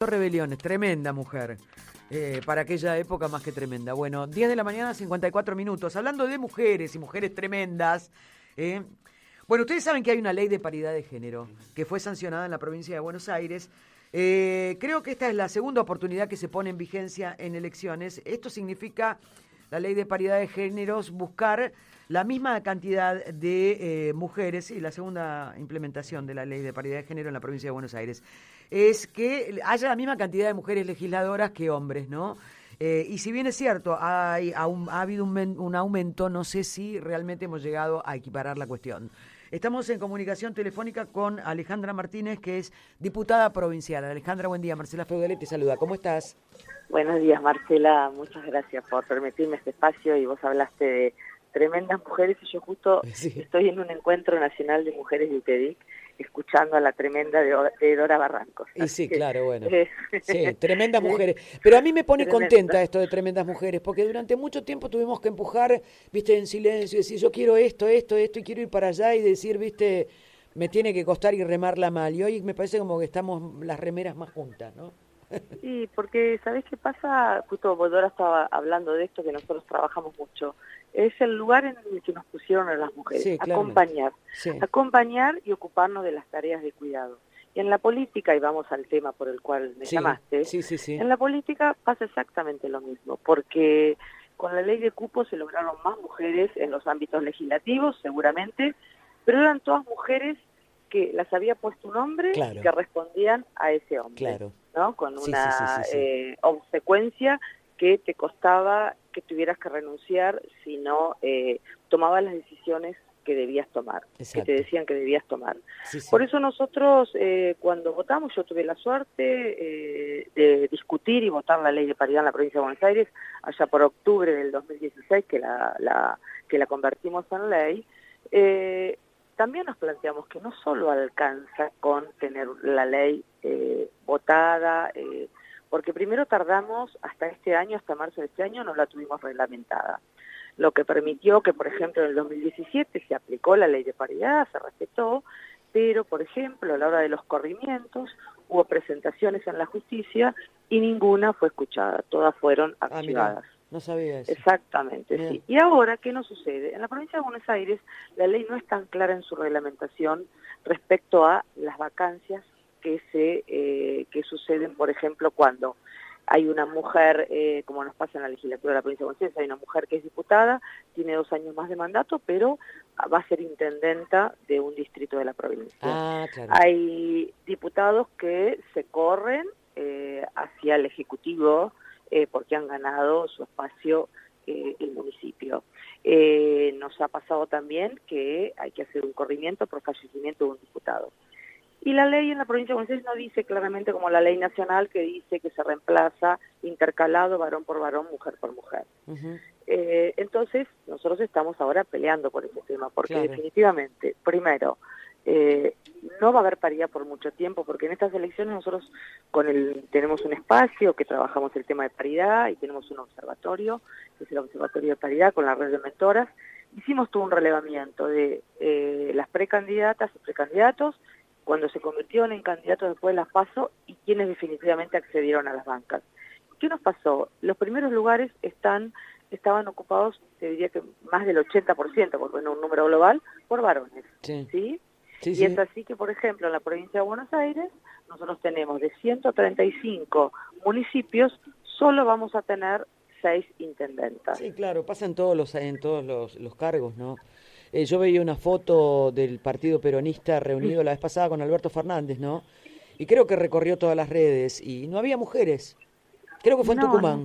Rebeliones, tremenda mujer. Para aquella época más que tremenda. Bueno, 10 de la mañana, 54 minutos. Hablando de mujeres y mujeres tremendas. Bueno, ustedes saben que hay una ley de paridad de género que fue sancionada en la provincia de Buenos Aires. Creo que esta es la segunda oportunidad que se pone en vigencia en elecciones. Esto significa, la ley de paridad de géneros, buscar la misma cantidad de mujeres, y la segunda implementación de la ley de paridad de género en la provincia de Buenos Aires, es que haya la misma cantidad de mujeres legisladoras que hombres, ¿no? Y si bien es cierto, ha habido un aumento, no sé si realmente hemos llegado a equiparar la cuestión. Estamos en comunicación telefónica con Alejandra Martínez, que es diputada provincial. Alejandra, buen día. Marcela Feudale te saluda. ¿Cómo estás? Buenos días, Marcela. Muchas gracias por permitirme este espacio, y vos hablaste de tremendas mujeres, y yo justo estoy en un encuentro nacional de mujeres de UTEDIC escuchando a la tremenda de Dora Barrancos. Y sí, claro, bueno. Sí, tremendas mujeres. Pero a mí me pone contenta esto de tremendas mujeres, porque durante mucho tiempo tuvimos que empujar, viste, en silencio, y decir, yo quiero esto, y quiero ir para allá, y decir, viste, me tiene que costar y remarla mal. Y hoy me parece como que estamos las remeras más juntas, ¿no? Sí, porque ¿sabés qué pasa? Justo Dora estaba hablando de esto, que nosotros trabajamos mucho. Es el lugar en el que nos pusieron a las mujeres, sí, acompañar y ocuparnos de las tareas de cuidado. Y en la política, y vamos al tema por el cual me llamaste, en la política pasa exactamente lo mismo, porque con la ley de cupo se lograron más mujeres en los ámbitos legislativos, seguramente, pero eran todas mujeres que las había puesto un hombre y que respondían a ese hombre, ¿no? Con una obsecuencia que te costaba que tuvieras que renunciar si no tomabas las decisiones que debías tomar, que te decían que debías tomar. Por eso nosotros, cuando votamos, yo tuve la suerte de discutir y votar la ley de paridad en la provincia de Buenos Aires, allá por octubre del 2016, que la convertimos en ley. También nos planteamos que no solo alcanza con tener la ley votada, porque primero tardamos hasta este año, hasta marzo de este año, no la tuvimos reglamentada. Lo que permitió que, por ejemplo, en el 2017 se aplicó la ley de paridad, se respetó, pero, por ejemplo, a la hora de los corrimientos hubo presentaciones en la justicia y ninguna fue escuchada, todas fueron archivadas. No sabía eso. Exactamente, sí. Y ahora, ¿qué nos sucede? En la provincia de Buenos Aires la ley no es tan clara en su reglamentación respecto a las vacancias que suceden, por ejemplo, cuando hay una mujer, como nos pasa en la legislatura de la provincia de Buenos Aires, hay una mujer que es diputada, tiene 2 años más de mandato, pero va a ser intendenta de un distrito de la provincia. Hay diputados que se corren hacia el Ejecutivo porque han ganado su espacio el municipio. Nos ha pasado también que hay que hacer un corrimiento por fallecimiento de un diputado. Y la ley en la provincia de Buenos Aires no dice claramente como la ley nacional, que dice que se reemplaza intercalado varón por varón, mujer por mujer. Entonces, nosotros estamos ahora peleando por ese tema, porque definitivamente, primero, no va a haber paridad por mucho tiempo, porque en estas elecciones nosotros tenemos un espacio que trabajamos el tema de paridad y tenemos un observatorio, que es el Observatorio de Paridad con la red de mentoras. Hicimos todo un relevamiento de las precandidatas y precandidatos, cuando se convirtieron en candidatos después de las PASO y quienes definitivamente accedieron a las bancas. ¿Qué nos pasó? Los primeros lugares estaban ocupados, te diría que más del 80%, por poner un número global, por varones. ¿Sí? Y es así que, por ejemplo, en la provincia de Buenos Aires, nosotros tenemos de 135 municipios, solo vamos a tener 6 intendentas. Sí, claro, pasa en todos los cargos, ¿no? Yo veía una foto del Partido Peronista reunido la vez pasada con Alberto Fernández, ¿no? Y creo que recorrió todas las redes y no había mujeres. Creo que fue en Tucumán.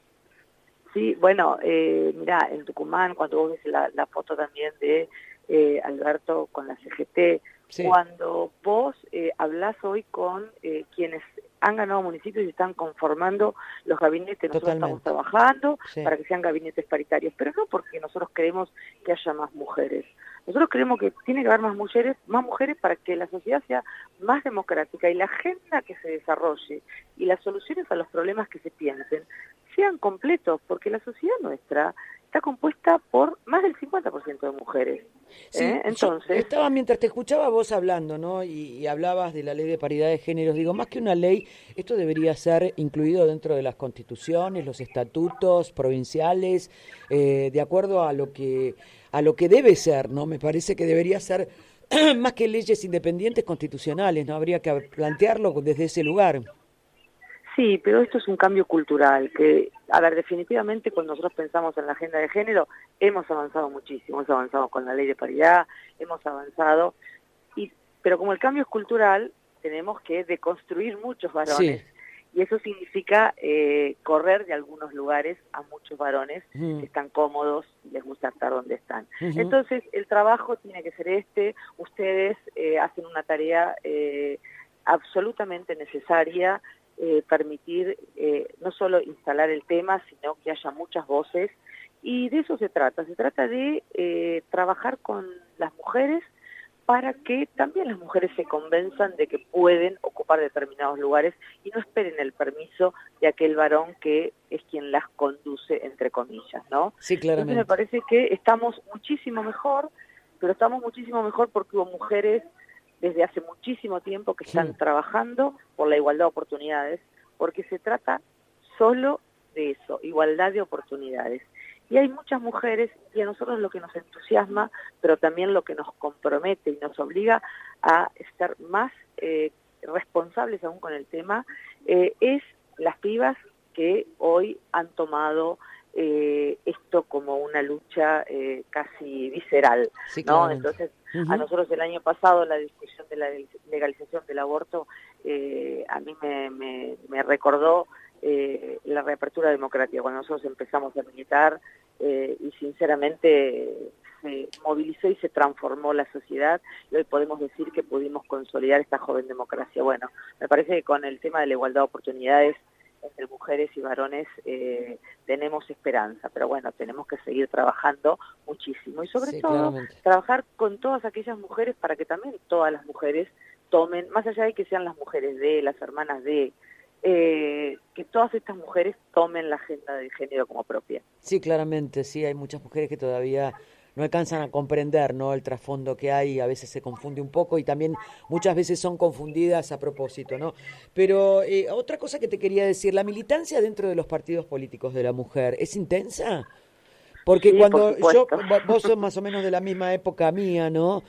Sí, bueno, mirá, en Tucumán, cuando vos ves la foto también de Alberto con la CGT, cuando vos hablás hoy con quienes han ganado municipios y están conformando los gabinetes, nosotros estamos trabajando para que sean gabinetes paritarios, pero no porque nosotros queremos que haya más mujeres. Nosotros creemos que tiene que haber más mujeres para que la sociedad sea más democrática y la agenda que se desarrolle y las soluciones a los problemas que se piensen sean completos, porque la sociedad nuestra está compuesta por más del 50% de mujeres. Sí, Entonces, estaba mientras te escuchaba vos hablando, ¿no? Y hablabas de la ley de paridad de géneros. Digo, más que una ley, esto debería ser incluido dentro de las constituciones, los estatutos provinciales, de acuerdo a lo que debe ser, ¿no? Me parece que debería ser más que leyes independientes constitucionales, ¿no? Habría que plantearlo desde ese lugar. sí, pero esto es un cambio cultural que, a ver, definitivamente cuando nosotros pensamos en la agenda de género, hemos avanzado muchísimo, hemos avanzado con la ley de paridad, hemos avanzado, pero como el cambio es cultural, tenemos que deconstruir muchos varones, Sí. y eso significa correr de algunos lugares a muchos varones que están cómodos y les gusta estar donde están. Entonces, el trabajo tiene que ser ustedes hacen una tarea absolutamente necesaria, permitir no solo instalar el tema, sino que haya muchas voces, y de eso se trata de trabajar con las mujeres para que también las mujeres se convenzan de que pueden ocupar determinados lugares y no esperen el permiso de aquel varón que es quien las conduce, entre comillas, ¿no? Sí, claramente. Entonces me parece que estamos muchísimo mejor, pero estamos muchísimo mejor porque hubo mujeres desde hace muchísimo tiempo que están trabajando por la igualdad de oportunidades, porque se trata solo de eso, igualdad de oportunidades. Y hay muchas mujeres, y a nosotros lo que nos entusiasma, pero también lo que nos compromete y nos obliga a ser más responsables aún con el tema, es las pibas que hoy han tomado esto como una lucha casi visceral, Sí, ¿no? claramente. Entonces, a nosotros el año pasado la discusión de la legalización del aborto a mí me recordó la reapertura democrática, cuando nosotros empezamos a militar y sinceramente se movilizó y se transformó la sociedad, y hoy podemos decir que pudimos consolidar esta joven democracia. Bueno, me parece que con el tema de la igualdad de oportunidades entre mujeres y varones tenemos esperanza, pero bueno, tenemos que seguir trabajando muchísimo y sobre todo claramente. trabajar con todas aquellas mujeres para que también todas las mujeres tomen, más allá de que sean las mujeres de, las hermanas de, que todas estas mujeres tomen la agenda del género como propia. Sí, claramente, sí, hay muchas mujeres que todavía no alcanzan a comprender, ¿no? El trasfondo que hay, a veces se confunde un poco y también muchas veces son confundidas a propósito, ¿no? Pero otra cosa que te quería decir, la militancia dentro de los partidos políticos de la mujer, ¿es intensa? Porque Sí, por cuando supuesto. vos sos más o menos de la misma época mía, ¿no?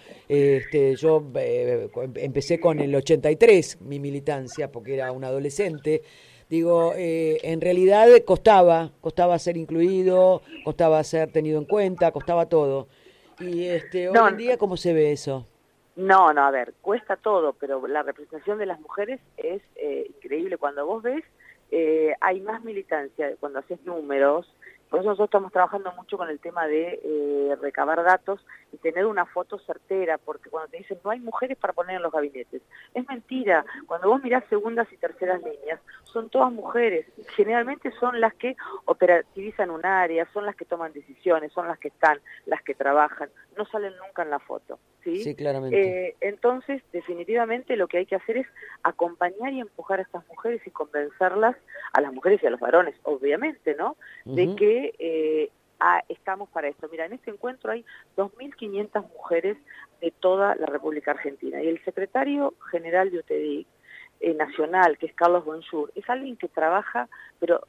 Yo empecé con el 83 mi militancia porque era un adolescente. Digo, en realidad costaba ser incluido, costaba ser tenido en cuenta, costaba todo. Y hoy No, en día, ¿cómo se ve eso? no, a ver, cuesta todo, pero la representación de las mujeres es increíble. Cuando vos ves, hay más militancia, cuando haces números. Por eso nosotros estamos trabajando mucho con el tema de recabar datos y tener una foto certera, porque cuando te dicen no hay mujeres para poner en los gabinetes, es mentira. Cuando vos mirás segundas y terceras líneas, son todas mujeres. Generalmente son las que operativizan un área, son las que toman decisiones, son las que están, las que trabajan, no salen nunca en la foto. ¿Sí? Sí, claramente. Entonces, definitivamente lo que hay que hacer es acompañar y empujar a estas mujeres y convencerlas, a las mujeres y a los varones, obviamente, ¿no?, de que estamos para esto. Mira, en este encuentro hay 2.500 mujeres de toda la República Argentina, y el secretario general de UTEDIC nacional, que es Carlos Bonjour, es alguien que trabaja, pero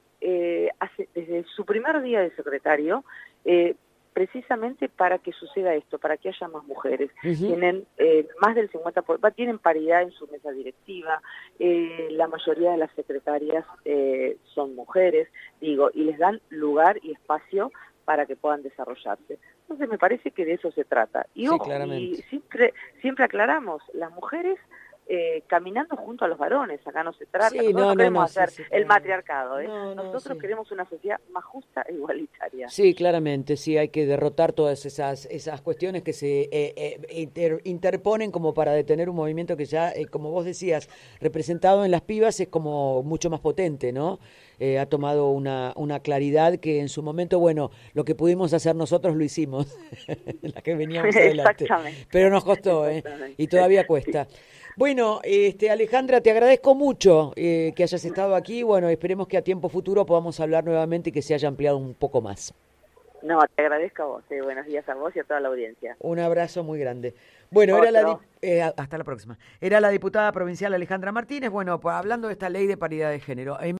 desde su primer día de secretario, precisamente para que suceda esto, para que haya más mujeres. Tienen más del 50%, tienen paridad en su mesa directiva, la mayoría de las secretarias son mujeres, digo, y les dan lugar y espacio para que puedan desarrollarse. Entonces me parece que de eso se trata. Y, Sí, ojo, y claramente. siempre aclaramos, las mujeres caminando junto a los varones, acá no se trata, Sí, nosotros no queremos sí, hacer sí, el claramente. matriarcado, No, nosotros sí. queremos una sociedad más justa e igualitaria. Sí, claramente, sí, hay que derrotar todas esas cuestiones que se interponen como para detener un movimiento que ya, como vos decías, representado en las pibas es como mucho más potente, ¿no? Ha tomado una claridad que en su momento, bueno, lo que pudimos hacer nosotros lo hicimos, la que veníamos adelante, Exactamente, pero nos costó, y exactamente. todavía Sí. cuesta. Bueno, Alejandra, te agradezco mucho que hayas estado aquí. Bueno, esperemos que a tiempo futuro podamos hablar nuevamente y que se haya ampliado un poco más. No, te agradezco a vos. Buenos días a vos y a toda la audiencia. Un abrazo muy grande. Bueno, hasta la próxima. Era la diputada provincial Alejandra Martínez, bueno, pues, hablando de esta ley de paridad de género.